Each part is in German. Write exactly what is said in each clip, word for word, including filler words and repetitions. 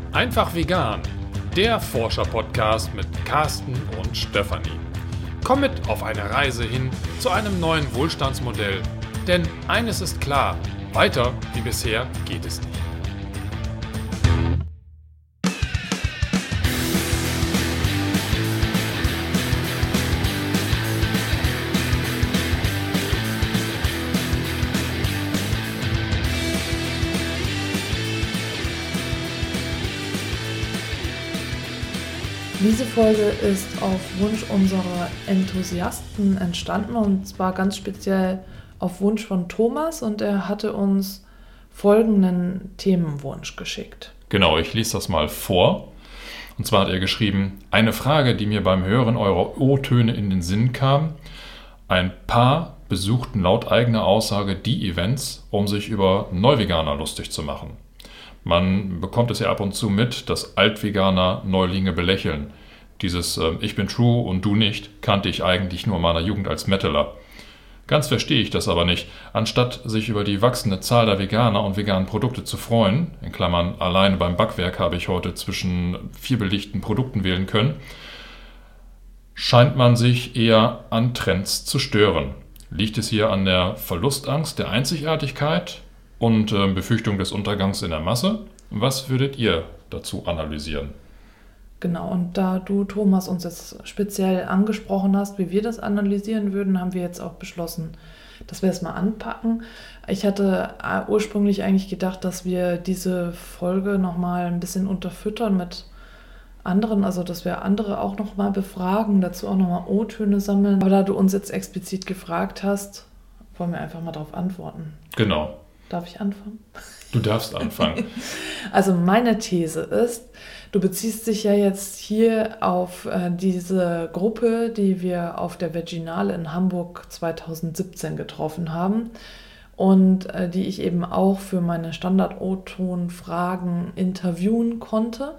Einfach vegan, der Forscher-Podcast mit Carsten und Stefanie. Komm mit auf eine Reise hin zu einem neuen Wohlstandsmodell, denn eines ist klar, weiter wie bisher geht es nicht. Diese Folge ist auf Wunsch unserer Enthusiasten entstanden und zwar ganz speziell auf Wunsch von Thomas, und er hatte uns folgenden Themenwunsch geschickt. Genau, ich lese das mal vor. Und zwar hat er geschrieben: Eine Frage, die mir beim Hören eurer O-Töne in den Sinn kam. Ein Paar besuchten laut eigener Aussage die Events, um sich über Neuveganer lustig zu machen. Man bekommt es ja ab und zu mit, dass Altveganer Neulinge belächeln. Dieses äh, Ich bin true und du nicht kannte ich eigentlich nur in meiner Jugend als Metaler. Ganz verstehe ich das aber nicht. Anstatt sich über die wachsende Zahl der Veganer und veganen Produkte zu freuen, in Klammern alleine beim Backwerk habe ich heute zwischen vier belichten Produkten wählen können, scheint man sich eher an Trends zu stören. Liegt es hier an der Verlustangst der Einzigartigkeit und äh, Befürchtung des Untergangs in der Masse? Was würdet ihr dazu analysieren? Genau, und da du, Thomas, uns jetzt speziell angesprochen hast, wie wir das analysieren würden, haben wir jetzt auch beschlossen, dass wir es mal anpacken. Ich hatte ursprünglich eigentlich gedacht, dass wir diese Folge nochmal ein bisschen unterfüttern mit anderen, also dass wir andere auch nochmal befragen, dazu auch nochmal O-Töne sammeln. Aber da du uns jetzt explizit gefragt hast, wollen wir einfach mal darauf antworten. Genau. Darf ich anfangen? Du darfst anfangen. Also meine These ist, du beziehst dich ja jetzt hier auf äh, diese Gruppe, die wir auf der Veginale in Hamburg zwanzig siebzehn getroffen haben und äh, die ich eben auch für meine Standard-O-Ton-Fragen interviewen konnte,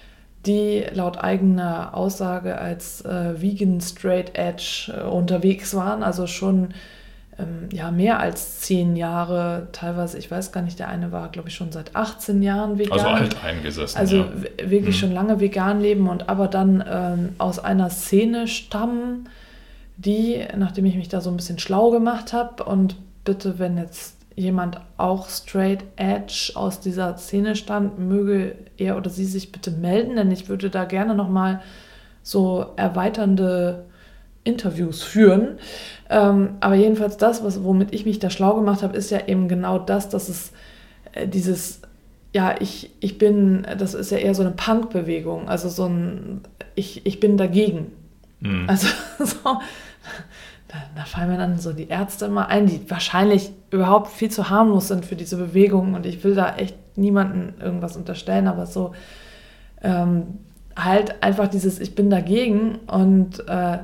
die laut eigener Aussage als äh, Vegan Straight Edge äh, unterwegs waren, also schon ja, mehr als zehn Jahre, teilweise, ich weiß gar nicht, der eine war, glaube ich, schon seit achtzehn Jahren vegan. Also alt eingesessen, Also ja. w- wirklich mhm. schon lange vegan leben und aber dann ähm, aus einer Szene stammen, die, nachdem ich mich da so ein bisschen schlau gemacht habe, und bitte, wenn jetzt jemand auch straight edge aus dieser Szene stammt, möge er oder sie sich bitte melden, denn ich würde da gerne nochmal so erweiternde Interviews führen. Ähm, aber jedenfalls das, was, womit ich mich da schlau gemacht habe, ist ja eben genau das, dass es äh, dieses, ja, ich, ich bin, das ist ja eher so eine Punk-Bewegung, also so ein, ich, ich bin dagegen. Mhm. Also so, da, da fallen mir dann so die Ärzte immer ein, die wahrscheinlich überhaupt viel zu harmlos sind für diese Bewegung, und ich will da echt niemandem irgendwas unterstellen, aber so ähm, halt einfach dieses Ich bin dagegen, und äh,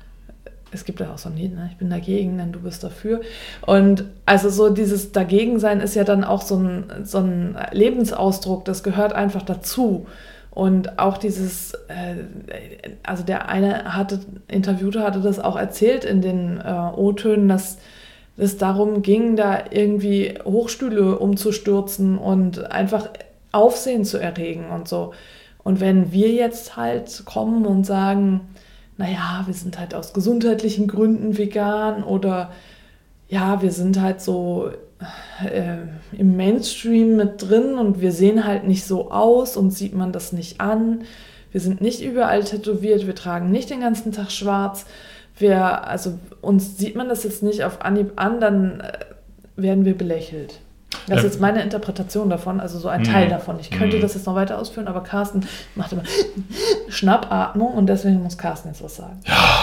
es gibt ja auch so ein Lied, ne? Ich bin dagegen, denn du bist dafür. Und also so dieses Dagegensein ist ja dann auch so ein, so ein Lebensausdruck, das gehört einfach dazu. Und auch dieses, äh, also der eine hatte, Interviewte hatte das auch erzählt in den äh, O-Tönen, dass es darum ging, da irgendwie Hochstühle umzustürzen und einfach Aufsehen zu erregen und so. Und wenn wir jetzt halt kommen und sagen, naja, wir sind halt aus gesundheitlichen Gründen vegan, oder ja, wir sind halt so äh, im Mainstream mit drin und wir sehen halt nicht so aus und sieht man das nicht an. Wir sind nicht überall tätowiert, wir tragen nicht den ganzen Tag schwarz. Wir, also uns sieht man das jetzt nicht auf Anhieb an, dann äh, werden wir belächelt. Das ist jetzt meine Interpretation davon, also so ein Teil davon. Ich könnte das jetzt noch weiter ausführen, aber Carsten macht immer Schnappatmung, und deswegen muss Carsten jetzt was sagen. Ja.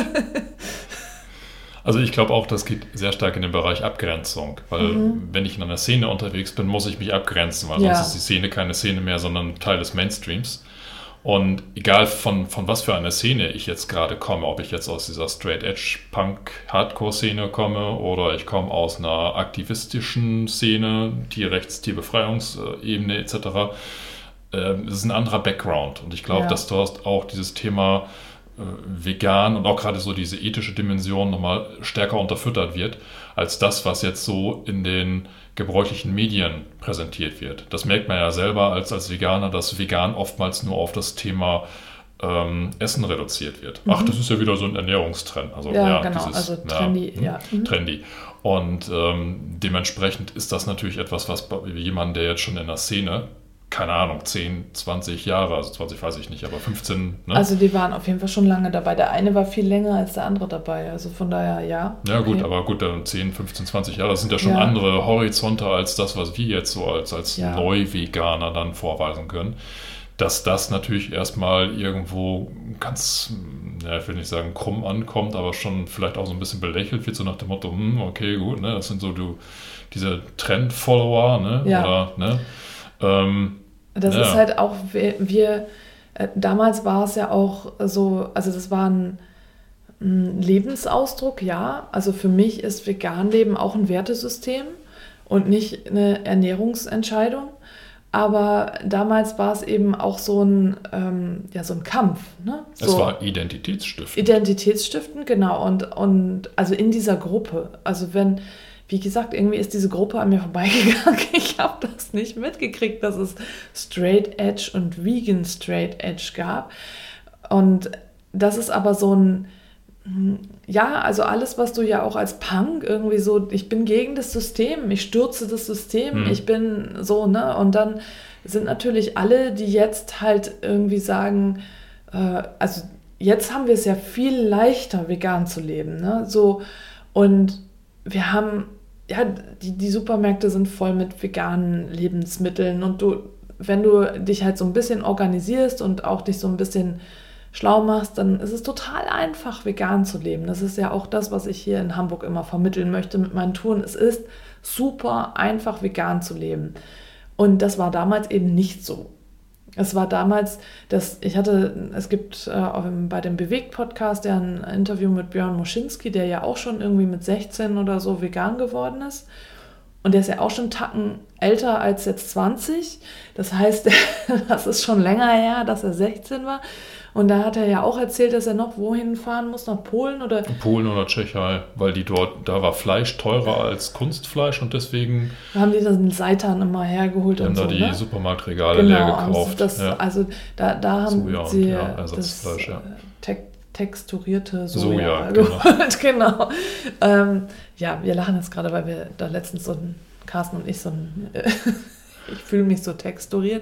Also ich glaube auch, das geht sehr stark in den Bereich Abgrenzung, weil mhm. wenn ich in einer Szene unterwegs bin, muss ich mich abgrenzen, weil ja. sonst ist die Szene keine Szene mehr, sondern Teil des Mainstreams. Und egal von, von was für einer Szene ich jetzt gerade komme, ob ich jetzt aus dieser Straight-Edge-Punk-Hardcore-Szene komme oder ich komme aus einer aktivistischen Szene, Tierrechts-, Tierbefreiungsebene et cetera, äh, es ist ein anderer Background. Und ich glaube, ja. dass du hast auch dieses Thema äh, vegan und auch gerade so diese ethische Dimension nochmal stärker unterfüttert wird, als das, was jetzt so in den gebräuchlichen Medien präsentiert wird. Das merkt man ja selber als, als Veganer, dass vegan oftmals nur auf das Thema ähm, Essen reduziert wird. Mhm. Ach, das ist ja wieder so ein Ernährungstrend. Also, ja, ja, genau, dieses, also trendy. Ja, ja. Mhm. trendy. Und ähm, dementsprechend ist das natürlich etwas, was bei jemandem, der jetzt schon in der Szene, keine Ahnung, zehn, zwanzig Jahre, also zwanzig weiß ich nicht, aber fünfzehn. Ne? Also die waren auf jeden Fall schon lange dabei. Der eine war viel länger als der andere dabei. Also von daher, ja. Ja okay. gut, aber gut, dann zehn, fünfzehn, zwanzig Jahre, das sind ja schon ja. andere Horizonte als das, was wir jetzt so als, als ja. Neu-Veganer dann vorweisen können. Dass das natürlich erstmal irgendwo ganz, ja, ich will nicht sagen krumm ankommt, aber schon vielleicht auch so ein bisschen belächelt wird, so nach dem Motto, hm, okay, gut, ne, das sind so du, diese Trend-Follower, ne, ja. oder, ne, ähm, das ja. ist halt auch, wir, wir äh, damals war es ja auch so, also das war ein, ein Lebensausdruck, ja, also für mich ist Vegan-Leben auch ein Wertesystem und nicht eine Ernährungsentscheidung. Aber damals war es eben auch so ein, ähm, ja, so ein Kampf. Ne? So es war identitätsstiftend. Identitätsstiftend, genau. Und, und also in dieser Gruppe. Also wenn, wie gesagt, irgendwie ist diese Gruppe an mir vorbeigegangen. Ich habe das nicht mitgekriegt, dass es Straight Edge und Vegan Straight Edge gab. Und das ist aber so ein, ja, also alles, was du ja auch als Punk irgendwie so, ich bin gegen das System, ich stürze das System, hm. ich bin so, ne? Und dann sind natürlich alle, die jetzt halt irgendwie sagen, äh, also jetzt haben wir es ja viel leichter, vegan zu leben, ne? So, und wir haben, ja, die, die Supermärkte sind voll mit veganen Lebensmitteln und du, wenn du dich halt so ein bisschen organisierst und auch dich so ein bisschen schlau machst, dann ist es total einfach, vegan zu leben. Das ist ja auch das, was ich hier in Hamburg immer vermitteln möchte mit meinen Touren. Es ist super einfach, vegan zu leben. Und das war damals eben nicht so. Es war damals, dass ich hatte, es gibt äh, bei dem Bewegt-Podcast ja ein Interview mit Björn Moschinski, der ja auch schon irgendwie mit sechzehn oder so vegan geworden ist. Und der ist ja auch schon einen Tacken älter als jetzt zwanzig. Das heißt, das ist schon länger her, dass er sechzehn war. Und da hat er ja auch erzählt, dass er noch wohin fahren muss, nach Polen oder? Polen oder Tschechei, weil die dort, da war Fleisch teurer als Kunstfleisch und deswegen haben die den Seitan immer hergeholt und so. Haben da die ne? Supermarktregale genau, leer gekauft. Das, ja. Also da, da haben Soja sie und, ja, das ja. te- texturierte Soja, Soja geholt. Genau. genau. Ähm, ja, wir lachen jetzt gerade, weil wir da letztens so ein, Carsten und ich so ein ich fühle mich so texturiert,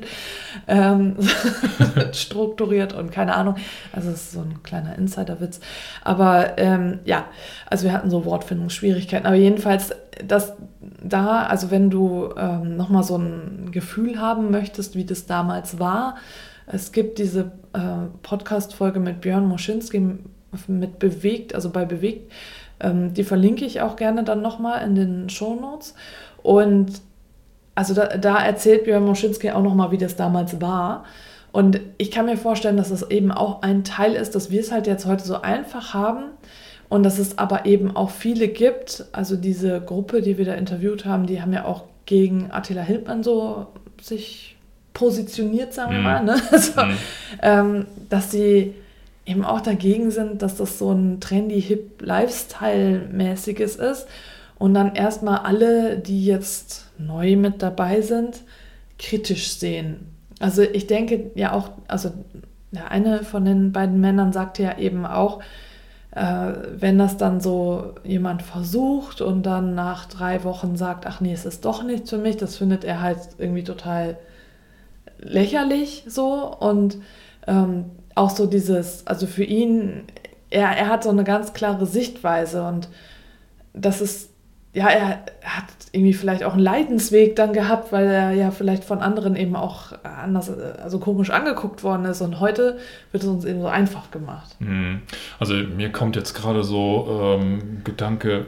ähm, strukturiert und keine Ahnung. Also es ist so ein kleiner Insiderwitz. Aber ähm, ja, also wir hatten so Wortfindungsschwierigkeiten. Aber jedenfalls, das da, also wenn du ähm, nochmal so ein Gefühl haben möchtest, wie das damals war, es gibt diese äh, Podcast-Folge mit Björn Moschinski mit Bewegt, also bei Bewegt, ähm, die verlinke ich auch gerne dann nochmal in den Shownotes. Und also da, da erzählt Björn Moschinski auch nochmal, wie das damals war. Und ich kann mir vorstellen, dass das eben auch ein Teil ist, dass wir es halt jetzt heute so einfach haben und dass es aber eben auch viele gibt. Also diese Gruppe, die wir da interviewt haben, die haben ja auch gegen Attila Hildmann so sich positioniert, sagen wir mm. mal. Ne? Also, mm. ähm, dass sie eben auch dagegen sind, dass das so ein trendy, hip Lifestyle-mäßiges ist. Und dann erstmal alle, die jetzt neu mit dabei sind, kritisch sehen. Also ich denke ja auch, also der eine von den beiden Männern sagte ja eben auch, äh, wenn das dann so jemand versucht und dann nach drei Wochen sagt, ach nee, es ist doch nichts für mich, das findet er halt irgendwie total lächerlich so. Und ähm, auch so dieses, also für ihn, er, er hat so eine ganz klare Sichtweise und das ist, ja, er hat irgendwie vielleicht auch einen Leidensweg dann gehabt, weil er ja vielleicht von anderen eben auch anders, also komisch angeguckt worden ist. Und heute wird es uns eben so einfach gemacht. Also mir kommt jetzt gerade so ähm, Gedanke,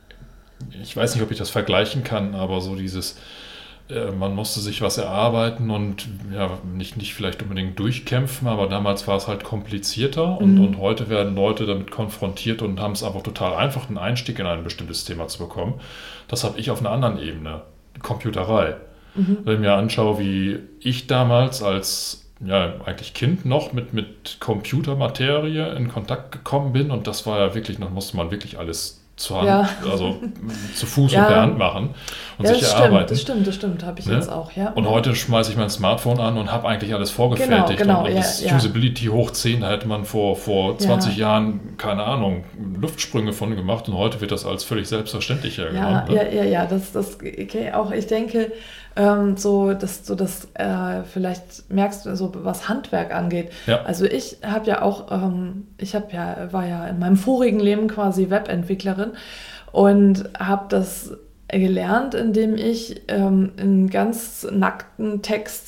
ich weiß nicht, ob ich das vergleichen kann, aber so dieses, äh, man musste sich was erarbeiten und ja, nicht, nicht vielleicht unbedingt durchkämpfen, aber damals war es halt komplizierter und, mhm. und heute werden Leute damit konfrontiert und haben es einfach total einfach, einen Einstieg in ein bestimmtes Thema zu bekommen. Das habe ich auf einer anderen Ebene, Computerei. Mhm. Wenn ich mir anschaue, wie ich damals als ja, eigentlich Kind noch mit, mit Computermaterie in Kontakt gekommen bin und das war ja wirklich, noch musste man wirklich alles zu Hand, Ja. also zu Fuß Ja. und per Hand machen und Ja, sich das erarbeiten. stimmt, das stimmt, das stimmt, habe ich Ne? jetzt auch, ja. Und heute schmeiße ich mein Smartphone an und habe eigentlich alles vorgefertigt. Genau, genau, und ja, das ja. Usability hoch zehn, da hätte man vor, vor zwanzig Ja. Jahren, keine Ahnung, Luftsprünge von gemacht und heute wird das als völlig selbstverständlich Ja, hergenommen. ja, ne? ja, ja, das, das okay, auch, ich denke, ähm, so, dass du das äh, vielleicht merkst, so was Handwerk angeht. Ja. Also ich habe ja auch, ähm, ich habe ja, war ja in meinem vorigen Leben quasi Webentwicklerin und habe das gelernt, indem ich ähm, in ganz nackten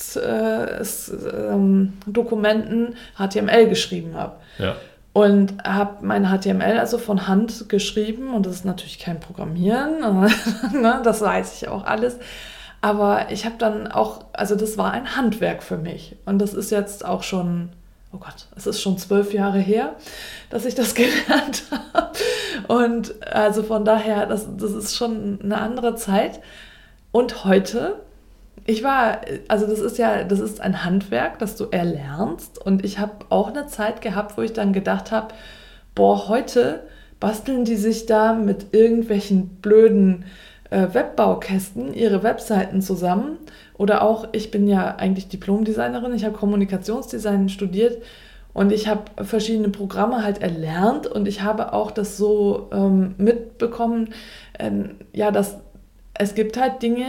Textdokumenten äh, ähm, H T M L geschrieben habe. Ja. Und habe mein H T M L also von Hand geschrieben und das ist natürlich kein Programmieren, ne, das weiß ich auch alles. Aber ich habe dann auch, also das war ein Handwerk für mich und das ist jetzt auch schon, oh Gott, es ist schon zwölf Jahre her, dass ich das gelernt habe. Und also von daher, das, das ist schon eine andere Zeit. Und heute, ich war, also das ist ja, das ist ein Handwerk, das du erlernst. Und ich habe auch eine Zeit gehabt, wo ich dann gedacht habe, boah, heute basteln die sich da mit irgendwelchen blöden äh, Webbaukästen ihre Webseiten zusammen. Oder auch, ich bin ja eigentlich Diplom-Designerin, ich habe Kommunikationsdesign studiert und ich habe verschiedene Programme halt erlernt und ich habe auch das so ähm, mitbekommen, ähm, ja, dass es gibt halt Dinge,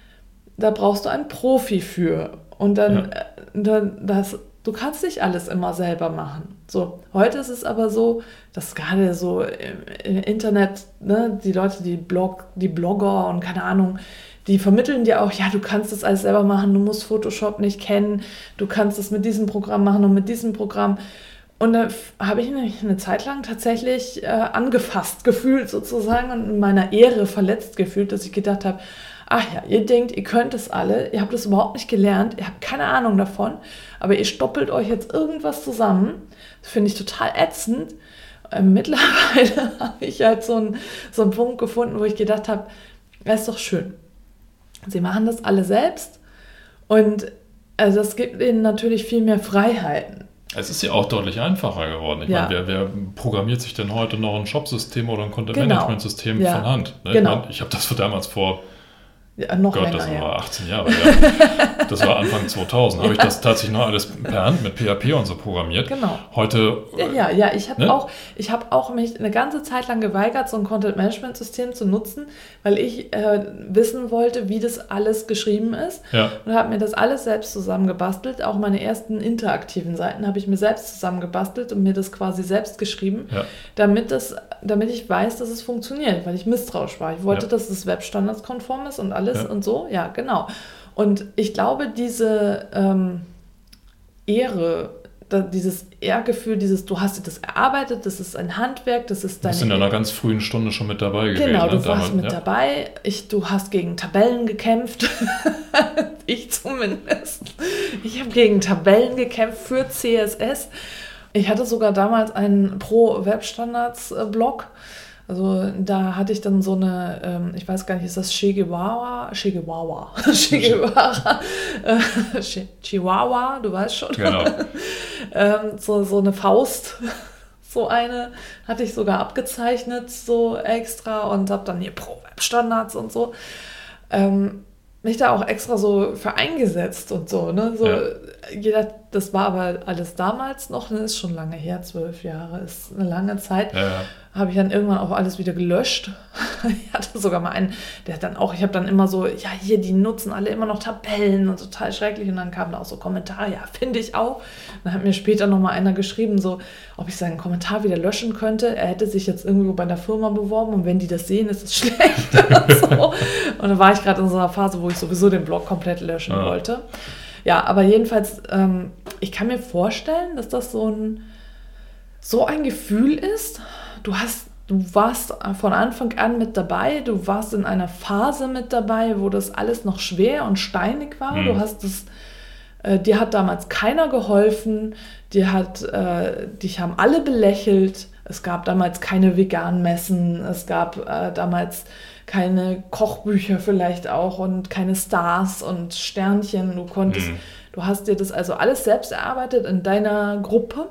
da brauchst du einen Profi für und dann, Ja. äh, dann das, du kannst nicht alles immer selber machen. So, heute ist es aber so, dass gerade so im, im Internet, ne, die Leute, die Blog, die Blogger und keine Ahnung, die vermitteln dir auch, ja, du kannst das alles selber machen, du musst Photoshop nicht kennen, du kannst es mit diesem Programm machen und mit diesem Programm. Und da f- habe ich mich eine Zeit lang tatsächlich äh, angefasst gefühlt sozusagen und in meiner Ehre verletzt gefühlt, dass ich gedacht habe, ach ja, ihr denkt, ihr könnt es alle, ihr habt es überhaupt nicht gelernt, ihr habt keine Ahnung davon, aber ihr stoppelt euch jetzt irgendwas zusammen. Das finde ich total ätzend. Äh, mittlerweile habe ich halt so einen, so einen Punkt gefunden, wo ich gedacht habe, das ist doch schön. Sie machen das alle selbst und also es gibt ihnen natürlich viel mehr Freiheiten. Es ist ja auch deutlich einfacher geworden. Ich Ja. meine, wer, wer programmiert sich denn heute noch ein Shop-System oder ein Genau. Content-Management-System Ja. von Hand? Ne? Genau. Ich, meine, ich habe das damals vor, Ja, noch Gott, länger das her. war achtzehn Jahre, ja. Das war Anfang zweitausend. Habe ich das tatsächlich noch alles per Hand mit P H P und so programmiert. Genau. Heute, Ja, ja, ja, ich habe Ne? auch, ich habe auch mich eine ganze Zeit lang geweigert, so ein Content-Management-System zu nutzen, weil ich äh, wissen wollte, wie das alles geschrieben ist. ja, Und habe mir das alles selbst zusammengebastelt. Auch meine ersten interaktiven Seiten habe ich mir selbst zusammengebastelt und mir das quasi selbst geschrieben, ja, damit, das, damit ich weiß, dass es funktioniert, weil ich misstrauisch war. Ich wollte, Ja. dass es webstandardskonform ist und alles Ja. und so. Ja, genau. Und ich glaube, diese ähm, Ehre, da, dieses Ehrgefühl, dieses, du hast dir das erarbeitet, das ist ein Handwerk, das ist du deine... bist in einer ganz frühen Stunde schon mit dabei gewesen. Genau, ne? du warst Damals, mit ja. dabei. Ich, du hast gegen Tabellen gekämpft. Ich zumindest. Ich habe gegen Tabellen gekämpft für C S S. Ich hatte sogar damals einen Pro-Webstandards-Blog. Also da hatte ich dann so eine, ähm, ich weiß gar nicht, ist das Chihuahua? Chihuahua. Chihuahua. Äh, Chi- Chihuahua, du weißt schon. Genau. ähm, so, so eine Faust. So eine hatte ich sogar abgezeichnet, so extra und habe dann hier Pro-Web-Standards und so. Ähm, mich da auch extra so für eingesetzt und so, ne? So, Ja. jeder, das war aber alles damals noch, ne? Ist schon lange her, zwölf Jahre, ist eine lange Zeit. Ja, ja. Habe ich dann irgendwann auch alles wieder gelöscht. Ich hatte sogar mal einen, der hat dann auch, ich habe dann immer so, ja, hier, die nutzen alle immer noch Tabellen und total schrecklich. Und dann kamen da auch so Kommentare, ja, finde ich auch. Dann hat mir später nochmal einer geschrieben, so, ob ich seinen Kommentar wieder löschen könnte. Er hätte sich jetzt irgendwo bei einer Firma beworben und wenn die das sehen, ist es schlecht. Und, so. Und dann war ich gerade in so einer Phase, wo ich sowieso den Blog komplett löschen Ja. wollte. Ja, aber jedenfalls, ähm, ich kann mir vorstellen, dass das so ein, so ein Gefühl ist. Du hast, du warst von Anfang an mit dabei, du warst in einer Phase mit dabei, wo das alles noch schwer und steinig war. Mhm. Du hast es, äh, dir hat damals keiner geholfen, dir hat, äh, dich haben alle belächelt. Es gab damals keine veganen Messen, es gab äh, damals keine Kochbücher vielleicht auch und keine Stars und Sternchen. Du konntest, mhm. du hast dir das also alles selbst erarbeitet in deiner Gruppe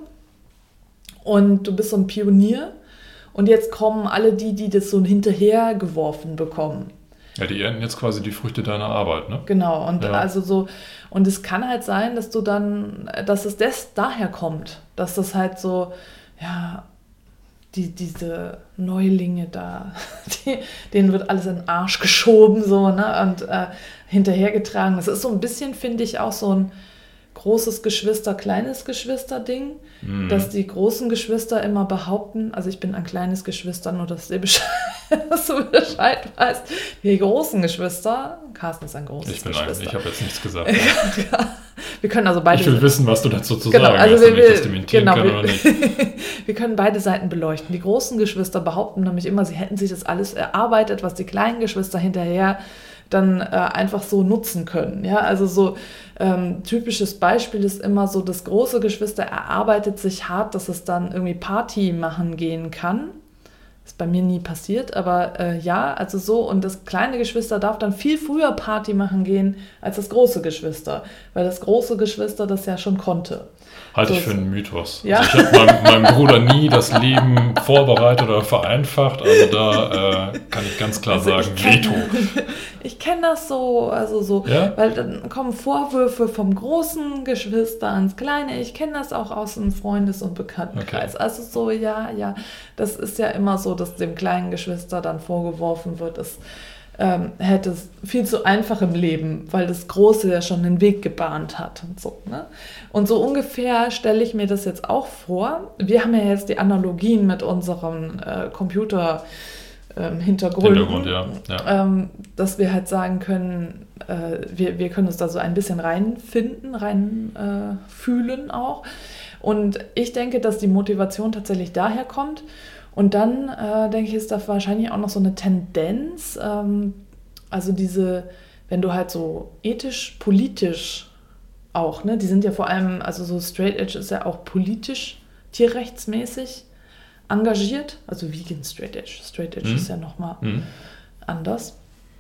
und du bist so ein Pionier und jetzt kommen alle die, die das so hinterher geworfen bekommen. Ja, die ernten jetzt quasi die Früchte deiner Arbeit, ne? Genau, und ja. also so, und es kann halt sein, dass du dann, dass es des daher kommt, dass das halt so, ja, die, diese Neulinge da, die, denen wird alles in den Arsch geschoben, so, ne, und äh, hinterhergetragen. Das ist so ein bisschen, finde ich, auch so ein großes Geschwister, kleines Geschwister-Ding, mhm. dass die großen Geschwister immer behaupten, also ich bin ein kleines Geschwister, nur dass du Bescheid, dass du Bescheid weißt, die großen Geschwister, Carsten ist ein großes ich bin Geschwister. Ein, ich habe jetzt nichts gesagt. Wir können also beide... Ich will wissen, was du dazu zu genau, sagen also hast, wir, damit ich das dementieren genau, kann wir, oder nicht. Wir können beide Seiten beleuchten. Die großen Geschwister behaupten nämlich immer, sie hätten sich das alles erarbeitet, was die kleinen Geschwister hinterher dann äh, einfach so nutzen können. Ja, also so ähm, typisches Beispiel ist immer so, das große Geschwister erarbeitet sich hart, dass es dann irgendwie Party machen gehen kann. Ist bei mir nie passiert, aber äh, ja, also so. Und das kleine Geschwister darf dann viel früher Party machen gehen als das große Geschwister, weil das große Geschwister das ja schon konnte. Halte so ich für einen Mythos. Ja? Also ich habe meinem, meinem Bruder nie das Leben vorbereitet oder vereinfacht, also da äh, kann ich ganz klar also sagen, ich kenn, Veto. Ich kenne das so, also so, ja? weil dann kommen Vorwürfe vom großen Geschwister ans Kleine. Ich kenne das auch aus dem Freundes- und Bekanntenkreis. Okay. Also so, ja, ja, das ist ja immer so, dass dem kleinen Geschwister dann vorgeworfen wird, es ähm, hätte es viel zu einfach im Leben, weil das Große ja schon den Weg gebahnt hat und so. Ne? Und so ungefähr stelle ich mir das jetzt auch vor. Wir haben ja jetzt die Analogien mit unserem äh, Computer ähm, Hintergrund, Hintergrund ja. Ja. Ähm, dass wir halt sagen können, äh, wir, wir können uns da so ein bisschen reinfinden, reinfühlen äh, auch. Und ich denke, dass die Motivation tatsächlich daher kommt. Und dann, äh, denke ich, ist da wahrscheinlich auch noch so eine Tendenz, ähm, also diese, wenn du halt so ethisch, politisch auch, ne, die sind ja vor allem, also so Straight Edge ist ja auch politisch, tierrechtsmäßig engagiert, also Vegan Straight Edge, Straight Edge mhm. ist ja nochmal mhm. anders,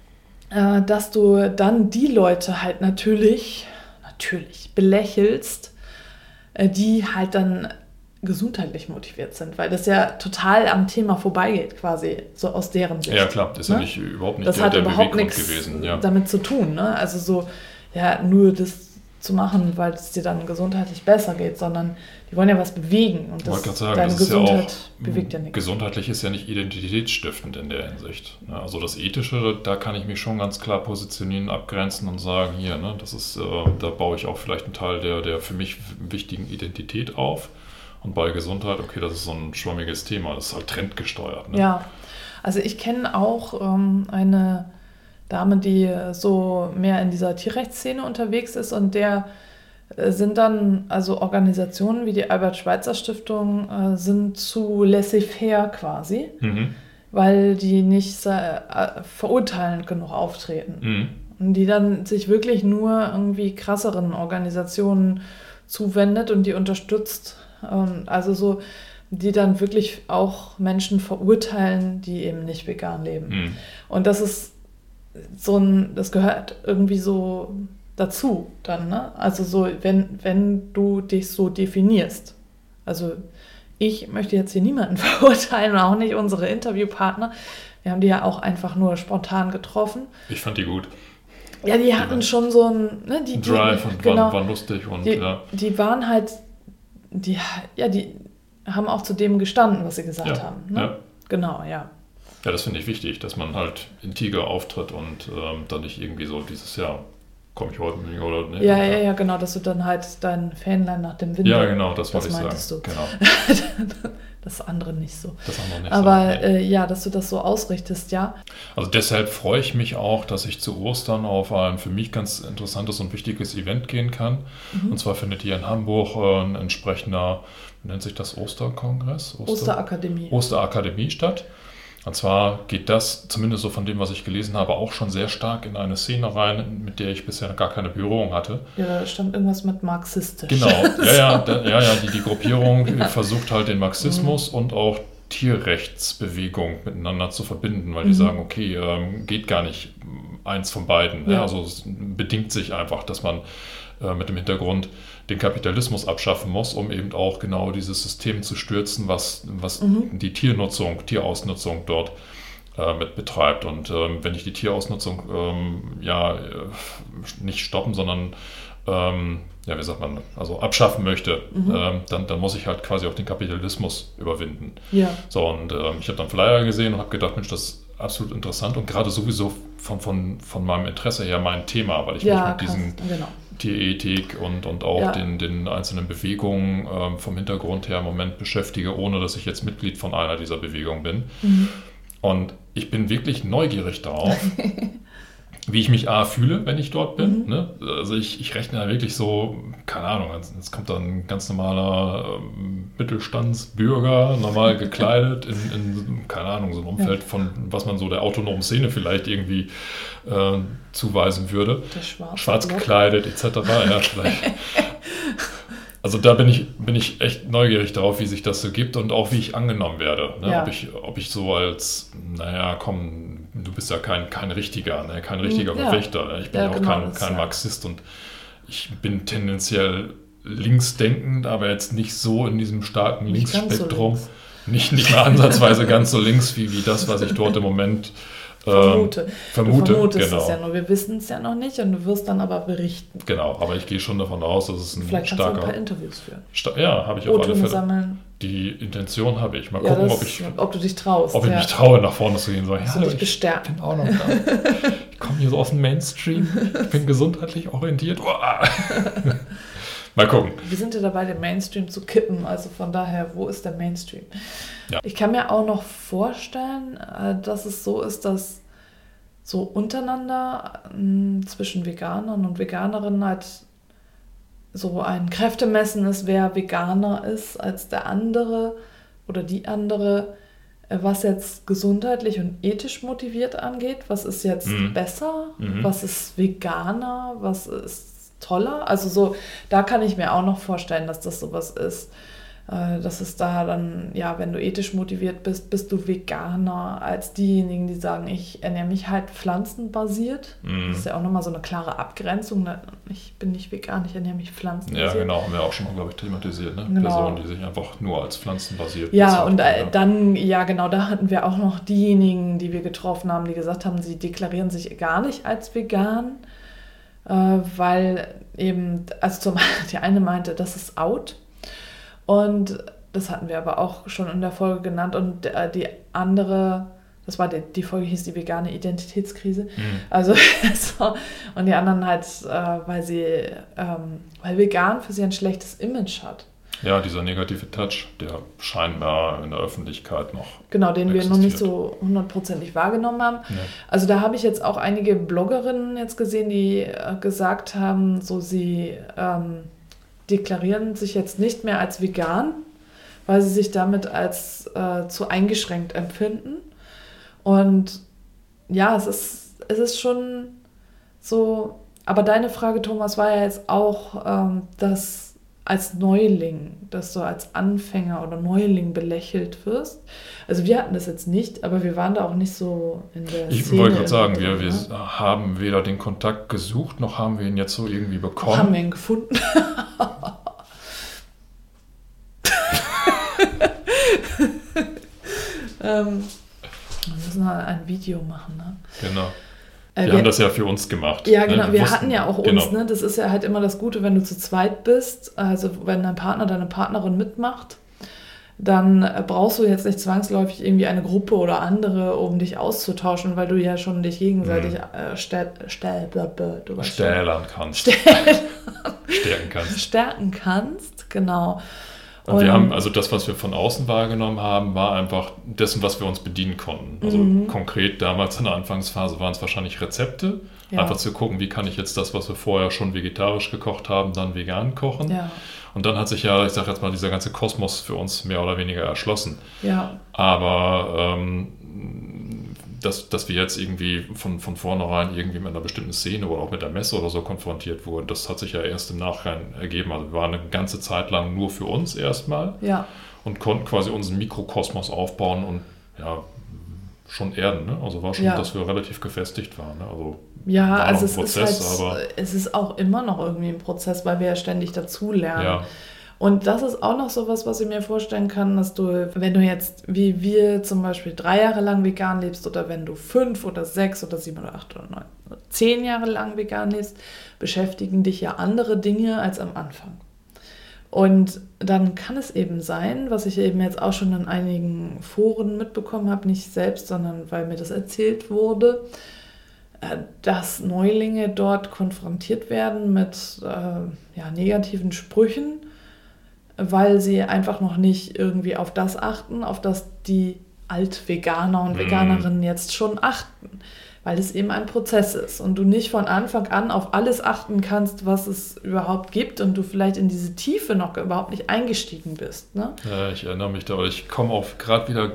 äh, dass du dann die Leute halt natürlich, natürlich belächelst, äh, die halt dann gesundheitlich motiviert sind, weil das ja total am Thema vorbeigeht, quasi, so aus deren Sicht. Ja, klar, das ist ne? ja nicht, überhaupt nicht das der, hat der überhaupt Beweggrund nichts gewesen. Ja. damit zu tun, ne? Also so, ja, nur das zu machen, weil es dir dann gesundheitlich besser geht, sondern die wollen ja was bewegen und das, sagen, deine das Gesundheit ist ja auch, bewegt ja nichts. Gesundheitlich ist ja nicht identitätsstiftend in der Hinsicht. Also das Ethische, da kann ich mich schon ganz klar positionieren, abgrenzen und sagen, hier, ne, das ist, äh, da baue ich auch vielleicht einen Teil der, der für mich wichtigen Identität auf. Und bei Gesundheit, okay, das ist so ein schwammiges Thema, das ist halt trendgesteuert. Ne? Ja, also ich kenne auch ähm, eine Dame, die so mehr in dieser Tierrechtsszene unterwegs ist und der äh, sind dann, also Organisationen wie die Albert-Schweitzer-Stiftung äh, sind zu laissez-faire quasi, mhm. weil die nicht äh, verurteilend genug auftreten. Mhm. Und die dann sich wirklich nur irgendwie krasseren Organisationen zuwendet und die unterstützt. Also so, die dann wirklich auch Menschen verurteilen, die eben nicht vegan leben. Mhm. Und das ist so ein, das gehört irgendwie so dazu dann, ne? Also so, wenn, wenn du dich so definierst. Also ich möchte jetzt hier niemanden verurteilen und auch nicht unsere Interviewpartner. Wir haben die ja auch einfach nur spontan getroffen. Ich fand die gut. Ja, die hatten schon so ein, ne, die, die Drive und genau, waren, waren lustig und die, ja. die waren halt Die, ja, die haben auch zu dem gestanden, was sie gesagt ja, haben. Ne? Ja. Genau, ja. Ja, das finde ich wichtig, dass man halt in Tiger auftritt und ähm, dann nicht irgendwie so dieses Jahr, komme ich heute nicht oder ne? Ja, ja, ja, genau, dass du dann halt dein Fähnlein nach dem Wind. Ja, genau, das wollte ich sagen. Du. Genau. Das andere nicht so. Das andere nicht Aber so, nee. äh, ja, dass du das so ausrichtest, ja. Also deshalb freue ich mich auch, dass ich zu Ostern auf ein für mich ganz interessantes und wichtiges Event gehen kann. Mhm. Und zwar findet hier in Hamburg äh, ein entsprechender, wie nennt sich das, Osterkongress? Oster? Osterakademie. Osterakademie statt. Und zwar geht das, zumindest so von dem, was ich gelesen habe, auch schon sehr stark in eine Szene rein, mit der ich bisher gar keine Berührung hatte. Ja, da stand irgendwas mit marxistisch. Genau, ja, ja, da, ja, ja die, die Gruppierung ja. versucht halt den Marxismus mhm. und auch Tierrechtsbewegung miteinander zu verbinden, weil Mhm. die sagen, okay, ähm, geht gar nicht eins von beiden. Ne? Ja. Also es bedingt sich einfach, dass man äh, mit dem Hintergrund den Kapitalismus abschaffen muss, um eben auch genau dieses System zu stürzen, was, was Mhm. die Tiernutzung, Tierausnutzung dort äh, mit betreibt. Und ähm, wenn ich die Tierausnutzung ähm, ja äh, nicht stoppen, sondern ähm, ja, wie sagt man, also abschaffen möchte, Mhm. ähm, dann, dann muss ich halt quasi auch den Kapitalismus überwinden. Ja. So, und ähm, ich habe dann Flyer gesehen und habe gedacht, Mensch, das ist absolut interessant und gerade sowieso von, von, von meinem Interesse her mein Thema, weil ich Ja, mich mit krass. diesen Genau. Tierethik und, und auch Ja. den, den einzelnen Bewegungen ähm, vom Hintergrund her im Moment beschäftige, ohne dass ich jetzt Mitglied von einer dieser Bewegungen bin. Mhm. Und ich bin wirklich neugierig darauf, wie ich mich A fühle, wenn ich dort bin. Mhm. Ne? Also ich, ich rechne da wirklich so, keine Ahnung, jetzt kommt dann ein ganz normaler ähm, Mittelstandsbürger, normal gekleidet, in, in, keine Ahnung, so einem Umfeld von, was man so der autonomen Szene vielleicht irgendwie äh, zuweisen würde. Der schwarze Schwarz Block. gekleidet et cetera. Ja, vielleicht. Also da bin ich, bin ich echt neugierig darauf, wie sich das so gibt und auch wie ich angenommen werde. Ne? Ja. Ob ich, ob ich so als, naja, komm, du bist ja kein, kein richtiger, ne? kein richtiger Ja. Verfechter. Ich bin Ja, ja auch genau, kein, das, kein ja. Marxist und ich bin tendenziell linksdenkend, aber jetzt nicht so in diesem starken Nicht ganz so Linksspektrum. links. Nicht, nicht mal ansatzweise ganz so links wie, wie das, was ich dort im Moment ähm, Vermute. vermute. Du vermutest genau. es ja nur, wir wissen es ja noch nicht und du wirst dann aber berichten. Genau, aber ich gehe schon davon aus, dass es ein Vielleicht kannst du ein paar starker... Interviews führen. Sta- ja, habe ich auf alle O-Töne Fälle. sammeln. Die Intention habe ich. Mal Ja, gucken, das, ob ich, ob du dich traust. ob ich ja. mich traue, nach vorne zu gehen. So, ja, Dass du hallo, dich ich bestärken. bin auch noch da. Ich komme hier so aus dem Mainstream. Ich bin gesundheitlich orientiert. Uah. Mal gucken. Wir sind ja dabei, den Mainstream zu kippen. Also von daher, wo ist der Mainstream? Ja. Ich kann mir auch noch vorstellen, äh, dass es so ist, dass so untereinander mh, zwischen Veganern und Veganerinnen halt so ein Kräftemessen ist, wer Veganer ist als der andere oder die andere, äh, was jetzt gesundheitlich und ethisch motiviert angeht. Was ist jetzt Mhm. besser? Mhm. Was ist veganer? Was ist toller? Also so, da kann ich mir auch noch vorstellen, dass das sowas ist. Äh, dass es da dann, ja, wenn du ethisch motiviert bist, bist du Veganer als diejenigen, die sagen, ich ernähre mich halt pflanzenbasiert. Mhm. Das ist ja auch nochmal so eine klare Abgrenzung. Ne? Ich bin nicht vegan, ich ernähre mich Ja, pflanzenbasiert. genau, haben wir auch schon mal, glaube ich, thematisiert. Ne? Genau. Personen, die sich einfach nur als pflanzenbasiert Ja, und bezeichnen, äh, dann, ja genau, da hatten wir auch noch diejenigen, die wir getroffen haben, die gesagt haben, sie deklarieren sich gar nicht als vegan, äh, weil eben, also zum die eine meinte, das ist out. Und das hatten wir aber auch schon in der Folge genannt. Und äh, die andere, das war die, die Folge, hieß die vegane Identitätskrise. Mhm. Also, so, und die anderen halt, äh, weil sie, ähm, weil vegan für sie ein schlechtes Image hat. Ja, dieser negative Touch, der scheinbar in der Öffentlichkeit noch Genau, den wir noch nicht existiert. so hundertprozentig wahrgenommen haben. Nee. Also da habe ich jetzt auch einige Bloggerinnen jetzt gesehen, die äh, gesagt haben, so sie ähm, deklarieren sich jetzt nicht mehr als vegan, weil sie sich damit als äh, zu eingeschränkt empfinden. Und ja, es ist, es ist schon so, aber deine Frage, Thomas, war ja jetzt auch, ähm, dass als Neuling, dass du als Anfänger oder Neuling belächelt wirst. Also wir hatten das jetzt nicht, aber wir waren da auch nicht so in der Ich Szene. wollte gerade sagen, wir, drin, wir ne? haben weder den Kontakt gesucht, noch haben wir ihn jetzt so irgendwie bekommen. Haben wir ihn gefunden. ähm, wir müssen halt ein Video machen, ne? Genau. Äh, Wir haben das ja für uns gemacht. Ja, ne? genau. Wir wussten- hatten ja auch genau. uns, ne? Das ist ja halt immer das Gute, wenn du zu zweit bist. Also wenn dein Partner, deine Partnerin mitmacht, dann äh, brauchst du jetzt nicht zwangsläufig irgendwie eine Gruppe oder andere, um dich auszutauschen, weil du ja schon dich gegenseitig äh, stär, stär, du weißt schon. Stählern kannst. Stär- Stärken kannst. stärken kannst. Genau. Und wir haben, also das, was wir von außen wahrgenommen haben, war einfach dessen, was wir uns bedienen konnten. Also Mhm. konkret damals in der Anfangsphase waren es wahrscheinlich Rezepte. Ja. Einfach zu gucken, wie kann ich jetzt das, was wir vorher schon vegetarisch gekocht haben, dann vegan kochen. Ja, Und dann hat sich ja, ich sage jetzt mal, dieser ganze Kosmos für uns mehr oder weniger erschlossen. ja. Aber ähm, dass, dass wir jetzt irgendwie von, von vornherein irgendwie mit einer bestimmten Szene oder auch mit der Messe oder so konfrontiert wurden, das hat sich ja erst im Nachhinein ergeben. Also wir waren eine ganze Zeit lang nur für uns erstmal Ja. und konnten quasi unseren Mikrokosmos aufbauen und ja, schon erden. Ne? Also war schon, Ja. dass wir relativ gefestigt waren. Ne? Also Ja, war also noch es ein Prozess, ist aber halt, es ist auch immer noch irgendwie ein Prozess, weil wir ja ständig dazulernen. ja, Und das ist auch noch so was, was ich mir vorstellen kann, dass du, wenn du jetzt, wie wir zum Beispiel drei Jahre lang vegan lebst oder wenn du fünf oder sechs oder sieben oder acht oder neun oder zehn Jahre lang vegan lebst, beschäftigen dich ja andere Dinge als am Anfang. Und dann kann es eben sein, was ich eben jetzt auch schon in einigen Foren mitbekommen habe, nicht selbst, sondern weil mir das erzählt wurde, äh, dass Neulinge dort konfrontiert werden mit äh, ja, negativen Sprüchen, weil sie einfach noch nicht irgendwie auf das achten, auf das die Alt-Veganer und Mhm. Veganerinnen jetzt schon achten. Weil es eben ein Prozess ist und du nicht von Anfang an auf alles achten kannst, was es überhaupt gibt und du vielleicht in diese Tiefe noch überhaupt nicht eingestiegen bist. Ne? ja, ich erinnere mich da, aber ich komme auf gerade wieder äh,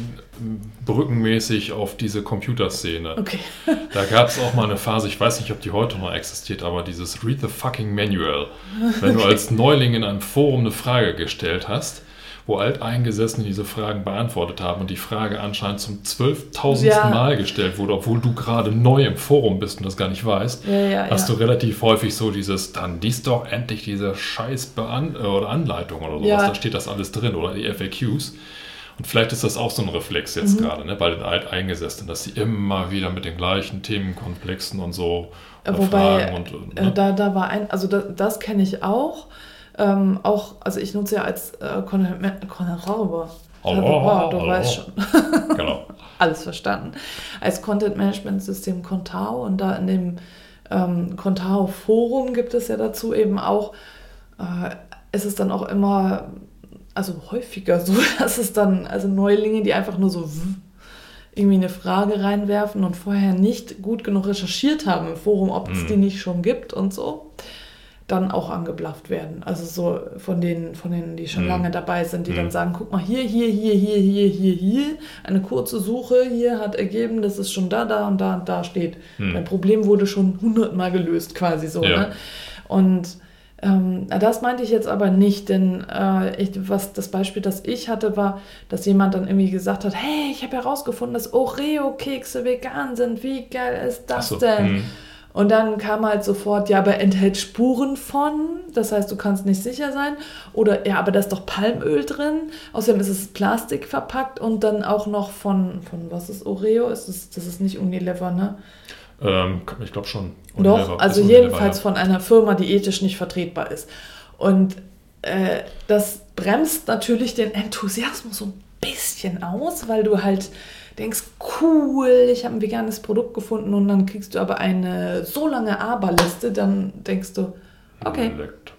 brückenmäßig auf diese Computerszene. Okay. Da gab es auch mal eine Phase, ich weiß nicht, ob die heute noch existiert, aber dieses Read the fucking Manual. Wenn du als Neuling in einem Forum eine Frage gestellt hast, wo Alteingesessene diese Fragen beantwortet haben und die Frage anscheinend zum zwölftausendsten Ja. Mal gestellt wurde, obwohl du gerade neu im Forum bist und das gar nicht weißt, Ja, ja, hast ja. du relativ häufig so dieses, dann liest doch endlich diese scheiß Bean äh, oder Anleitung oder sowas, Ja. da steht das alles drin oder die F A Qs. Und vielleicht ist das auch so ein Reflex jetzt Mhm. gerade, ne, bei den Alteingesessenen, dass sie immer wieder mit den gleichen Themenkomplexen und so äh, Wobei, fragen und, äh, ne? da, da war ein, also das, das kenne ich auch. Ähm, auch, also ich nutze ja als äh, Content, Content, Oh, oh, oh, du oh, weißt oh. schon. Genau. Alles verstanden. Als Content-Management-System Contao und da in dem ähm, Contao-Forum gibt es ja dazu eben auch, äh, ist es dann auch immer, also häufiger so, dass es dann, also Neulinge, die einfach nur so w- irgendwie eine Frage reinwerfen und vorher nicht gut genug recherchiert haben im Forum, ob es Mhm. die nicht schon gibt und so, dann auch angeblafft werden. Also so von denen, von denen, die schon Mhm. lange dabei sind, die Mhm. dann sagen, guck mal, hier, hier, hier, hier, hier, hier, hier, eine kurze Suche, hier hat ergeben, dass es schon da, da und da und da steht. Mhm. Dein Problem wurde schon hundertmal gelöst, quasi so. Ja. Ne? Und ähm, das meinte ich jetzt aber nicht, denn äh, ich, was das Beispiel, das ich hatte, war, dass jemand dann irgendwie gesagt hat, hey, ich habe herausgefunden, dass Oreo-Kekse vegan sind, wie geil ist das Ach so, denn? mhm. Und dann kam halt sofort, ja, aber enthält Spuren von, das heißt, du kannst nicht sicher sein. Oder, ja, aber da ist doch Palmöl drin. Außerdem ist es Plastik verpackt und dann auch noch von, von was ist Oreo? Ist es, das ist nicht Unilever, ne? Ähm, ich glaube schon. Doch, Unilever also ist Unilever, jedenfalls ja. von einer Firma, die ethisch nicht vertretbar ist. Und äh, das bremst natürlich den Enthusiasmus so ein bisschen aus, weil du halt denkst, cool, ich habe ein veganes Produkt gefunden und dann kriegst du aber eine so lange Aber-Liste, dann denkst du, okay. Elekt-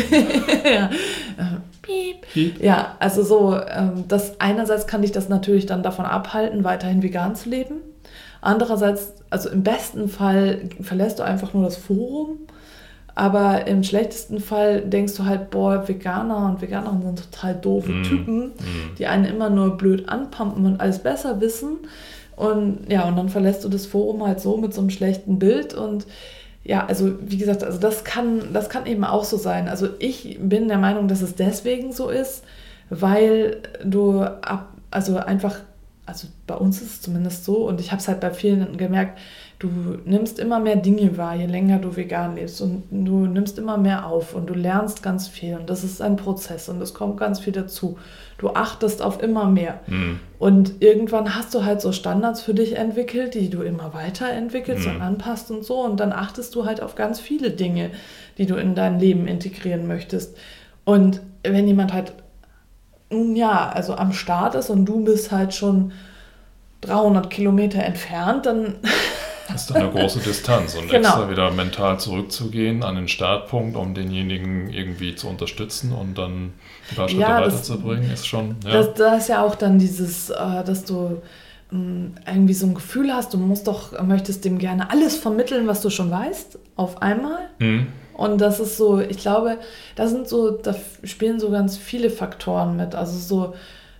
ja. Äh, Piep. Piep. Ja, also so, ähm, das einerseits kann dich das natürlich dann davon abhalten, weiterhin vegan zu leben. Andererseits, also im besten Fall verlässt du einfach nur das Forum, aber im schlechtesten Fall denkst du halt, boah, Veganer und Veganerinnen sind total doofe Mm, Typen, mm. die einen immer nur blöd anpumpen und alles besser wissen. Und ja, und dann verlässt du das Forum halt so mit so einem schlechten Bild und ja, also wie gesagt, also das kann, das kann eben auch so sein. Also ich bin der Meinung, dass es deswegen so ist, weil du ab, also einfach, also bei uns ist es zumindest so und ich habe es halt bei vielen gemerkt, du nimmst immer mehr Dinge wahr, je länger du vegan lebst und du nimmst immer mehr auf und du lernst ganz viel und das ist ein Prozess und es kommt ganz viel dazu. Du achtest auf immer mehr Mhm. und irgendwann hast du halt so Standards für dich entwickelt, die du immer weiterentwickelst Mhm. und anpasst und so und dann achtest du halt auf ganz viele Dinge, die du in dein Leben integrieren möchtest. Und wenn jemand halt, ja, also am Start ist und du bist halt schon dreihundert Kilometer entfernt, dann Das ist eine große Distanz und Genau. extra wieder mental zurückzugehen an den Startpunkt, um denjenigen irgendwie zu unterstützen und dann ein paar Schritte Ja, das- weiterzubringen, ist schon, ja. Das, das ist ja auch dann dieses, äh, dass du mh, irgendwie so ein Gefühl hast, du musst doch, möchtest dem gerne alles vermitteln, was du schon weißt, auf einmal. Mhm. Und das ist so, ich glaube, da sind so, da spielen so ganz viele Faktoren mit. Also so,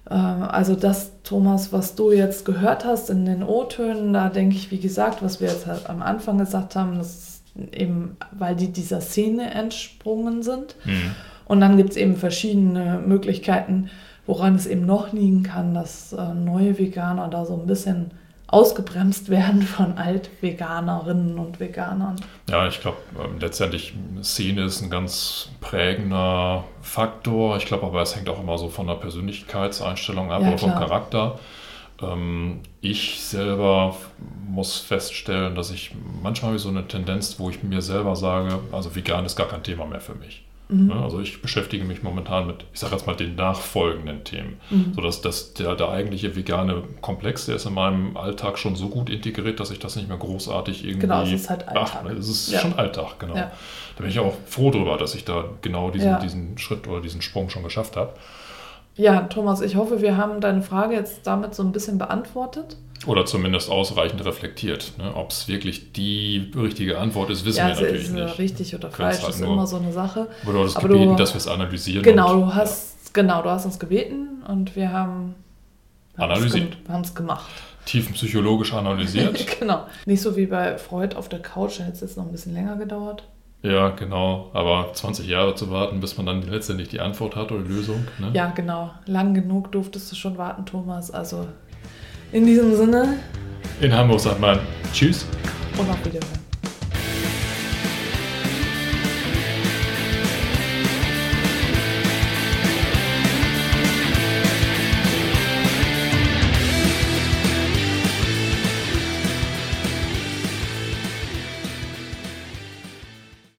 Also das, Thomas, was du jetzt gehört hast in den O-Tönen, da denke ich, wie gesagt, was wir jetzt halt am Anfang gesagt haben, das ist eben, weil die dieser Szene entsprungen sind. Mhm. Und dann gibt es eben verschiedene Möglichkeiten, woran es eben noch liegen kann, dass äh, neue Veganer da so ein bisschen ausgebremst werden von Alt-Veganerinnen und Veganern. Ja, ich glaube, letztendlich Szene ist ein ganz prägender Faktor. Ich glaube aber, es hängt auch immer so von der Persönlichkeitseinstellung ab Ja, oder vom klar. Charakter. Ähm, ich selber muss feststellen, dass ich manchmal habe ich so eine Tendenz, wo ich mir selber sage, also vegan ist gar kein Thema mehr für mich. Mhm. Ne? Also ich beschäftige mich momentan mit, ich sage jetzt mal, den nachfolgenden Themen. Mhm. Sodass das, der, der eigentliche vegane Komplex, der ist in meinem Alltag schon so gut integriert, dass ich das nicht mehr großartig irgendwie... Genau, es ist halt Alltag. Ach, es ist Ja. schon Alltag, genau. Ja. Da bin ich auch froh drüber, dass ich da genau diesen, Ja. diesen Schritt oder diesen Sprung schon geschafft habe. Ja, Thomas, ich hoffe, wir haben deine Frage jetzt damit so ein bisschen beantwortet. Oder zumindest ausreichend reflektiert. Ne? Ob es wirklich die richtige Antwort ist, wissen Ja, wir es natürlich ist äh, nicht. richtig oder Können es falsch, halt ist nur- immer so eine Sache. Aber du hattest Aber gebeten, du- dass wir es analysieren. Genau, und, du hast, genau, du hast uns gebeten und wir haben Analysiert. haben es gemacht. Ja, tiefenpsychologisch analysiert. Genau. Nicht so wie bei Freud auf der Couch, da hätte es jetzt noch ein bisschen länger gedauert. Ja, genau. Aber zwanzig Jahre zu warten, bis man dann letztendlich die Antwort hat oder die Lösung. Ne? Ja, genau. Lang genug durftest du schon warten, Thomas. Also in diesem Sinne In Hamburg sagt man Tschüss. und auf Wiedersehen.